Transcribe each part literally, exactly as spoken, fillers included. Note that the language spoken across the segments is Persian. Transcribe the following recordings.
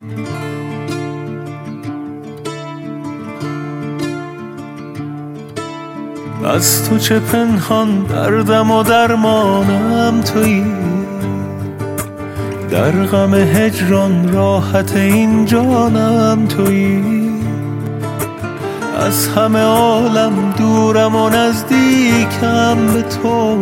از تو چه پنهان دردم و درمانم تویی، در غم هجران راحت این جانم تویی. از همه عالم دورم و نزدیکم به تو،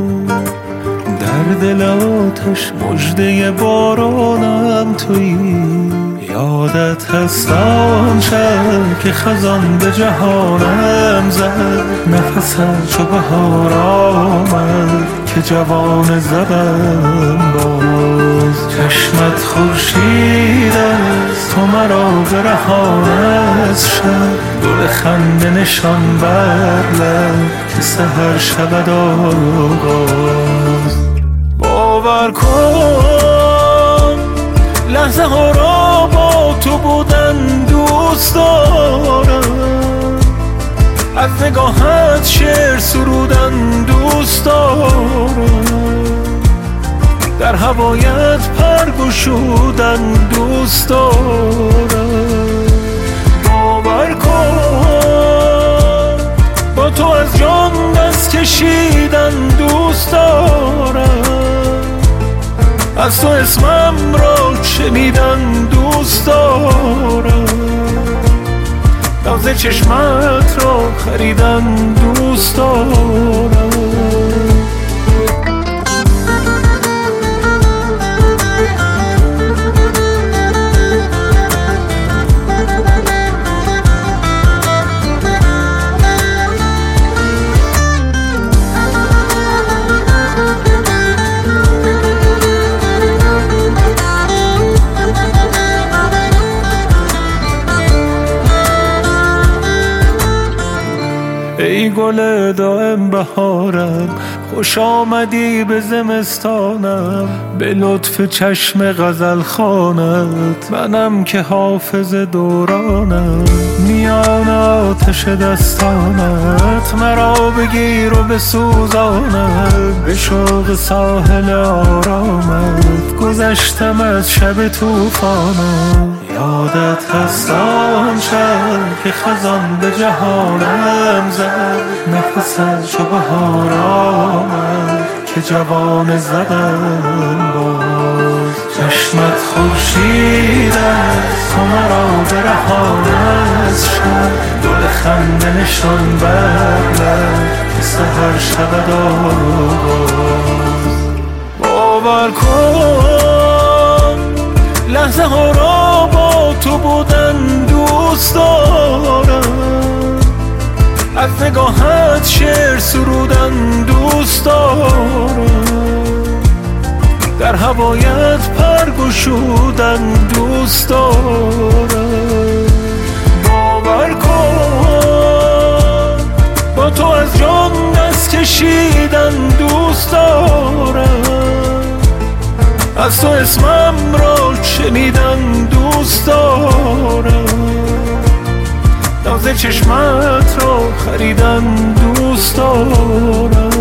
در دل آتش مژده بارانم تویی. یادت هست آن شب که خزان به جهانم زد، نفسم چو بهار آمد که جوان زدم باز. چشمت خورشید است تو مرا برهان از شب، گل خنده نشان بر لب که سحر شود آغاز. باور کن لحظه ها را با تو بودن دوست دارم، از نگاهت شعر سرودن دوست دارم، در هوایت پر گشودن دوست دارم. باور کن با تو از جان دست کشیدن دوست دارم، از تو اسمم را شنیدن دوست دارم، ناز چشمت را خریدن دوست دارم. ای گل دائم بهارم، خوش آمدی به زمستانم، به لطف چشم غزل خوانت منم که حافظ دورانم. میان آتش دستانت مرا بگیر و بسوزانم، به شوق ساحل آرامت گذشتم از شب طوفانم. یادت هست آن شب که خزان به جهانم زد، نفسم چو بهار آمد که جوان زدم باز. چشمت خورشید است تو مرا برهان از شب، گل خنده نشان بر لب که سحر شود آغاز. باور کن لحظه ها را با تو بودن دوست دارم، از نگاهت شعر سرودن دوست دارم، در هوایت پر گشودن دوست دارم. باور کن با تو از جان دست کشیدن دوست دارم، از تو اسمم را شنیدن دوست دارم، ناز چشمت را خریدن دوست دارم.